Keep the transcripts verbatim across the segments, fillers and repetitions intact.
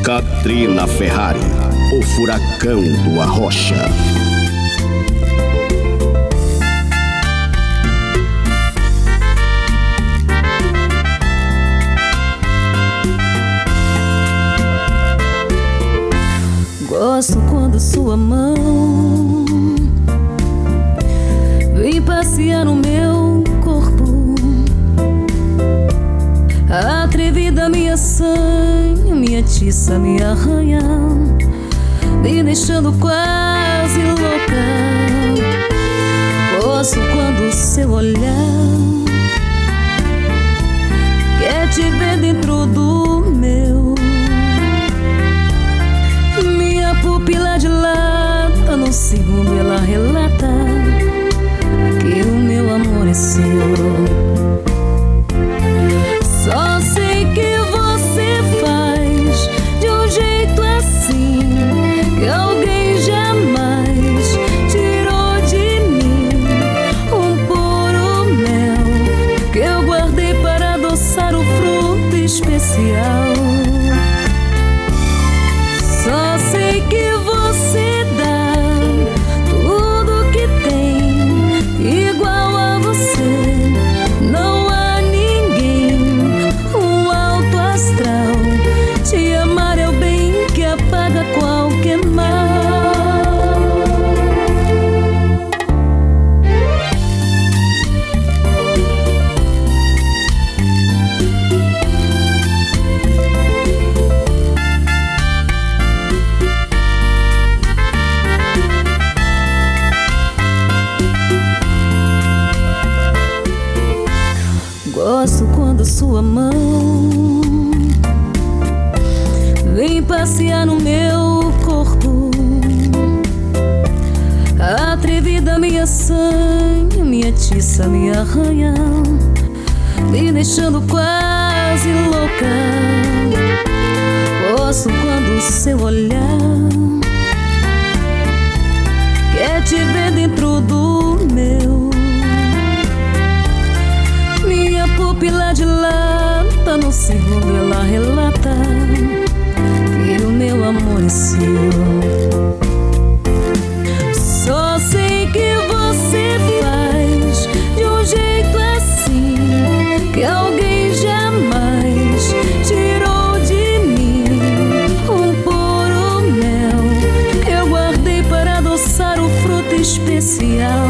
Katrina Ferrari, o furacão do Arrocha. Gosto quando sua mão vem passear no meu corpo, atrevida, me assanha, me atiça, me arranha, me deixando quase louca. Gosto quando seu olhar quer te ver dentro do meu. Minha pupila dilata, num segundo ela relata que o meu amor é seu. Só sei que você faz de um jeito assim que alguém jamais tirou de mim. Um puro mel que eu guardei para adoçar o fruto especial. Só sei que você dá tudo que tem igual a você. Não há ninguém, um alto astral. Te amar é o bem que apaga qualquer mal. Gosto quando sua mão vem passear no meu corpo, atrevida, me assanha, me atiça, me arranha, me deixando quase louca. Gosto quando seu olhar quer te ver dentro do meu. Minha pupila dilata, no segundo ela relata que o meu amor é seu. Só sei que você faz de um jeito assim que alguém jamais tirou de mim. Um puro mel que eu guardei para adoçar o fruto especial.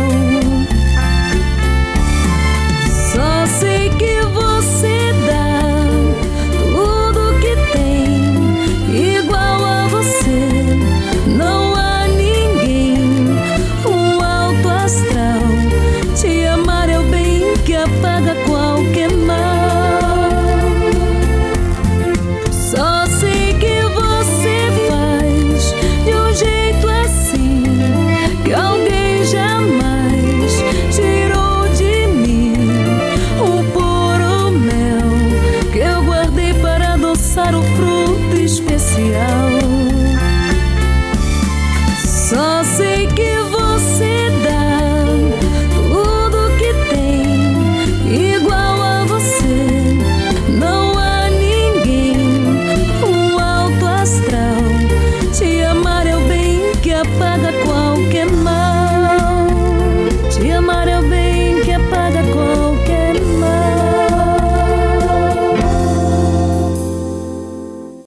Só sei que você dá tudo que tem igual a você. Não há ninguém, um alto astral. Te amar é o bem que apaga qualquer mal. Só sei que você faz de um jeito assim que alguém jamais tirou de mim. Um puro mel que eu guardei para adoçar o fruto especial.